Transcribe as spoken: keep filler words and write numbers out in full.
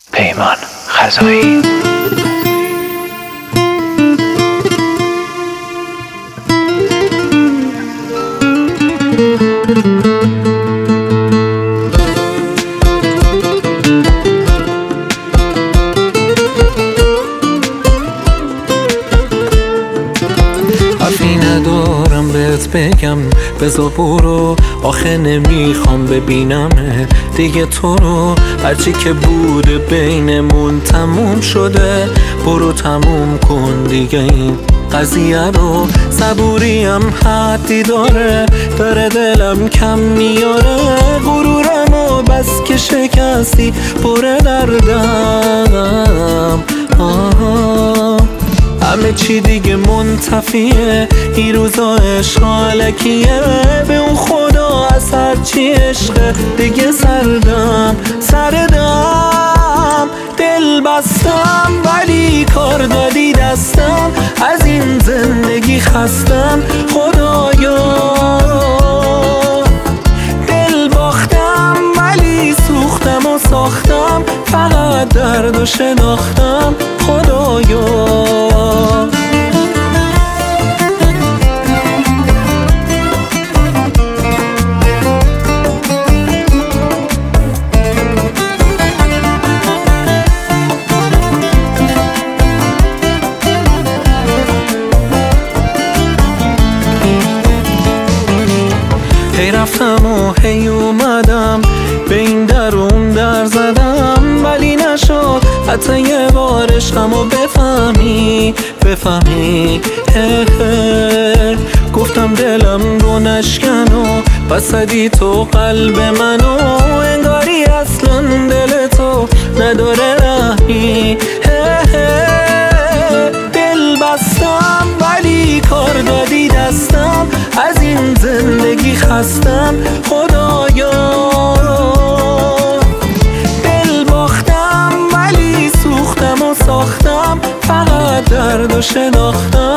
پیمان خزایی. حرفی ندارم بهت بگم، بذار برو، آخه نمیخوام ببینم دیگه تو رو. هرچی که بوده بینمون تموم شده، برو تموم کن دیگه این قضیه رو. صبوریم حدی داره، داره دلم کم میاره، غرورمو بس که شکستی پر دردم. آه همه چی دیگه منتفیه، این روزا عشق حالکیه، به اون خدا از هرچی عشقه دیگه سردم سردم. دل بستم ولی کار دادی دستم، از این زندگی خستم خدایا. دل باختم ولی سوختم و ساختم، فقط درد و شناختم خدایا. هی رفتم و هی اومدم، به این در اون در زدم، ولی نشد حتی یه بار عشقمو بفهمی بفهمی. هه هه گفتم دلم رو نشکن و بسدی تو قلب منو، انگاری اصلا دل تو نداره رحمی. هه هه دل بستم ولی کار دادی دستم، از این زندگی خستم خدایا. دل باختم ولی سوختم و ساختم، فقط درد و شناختم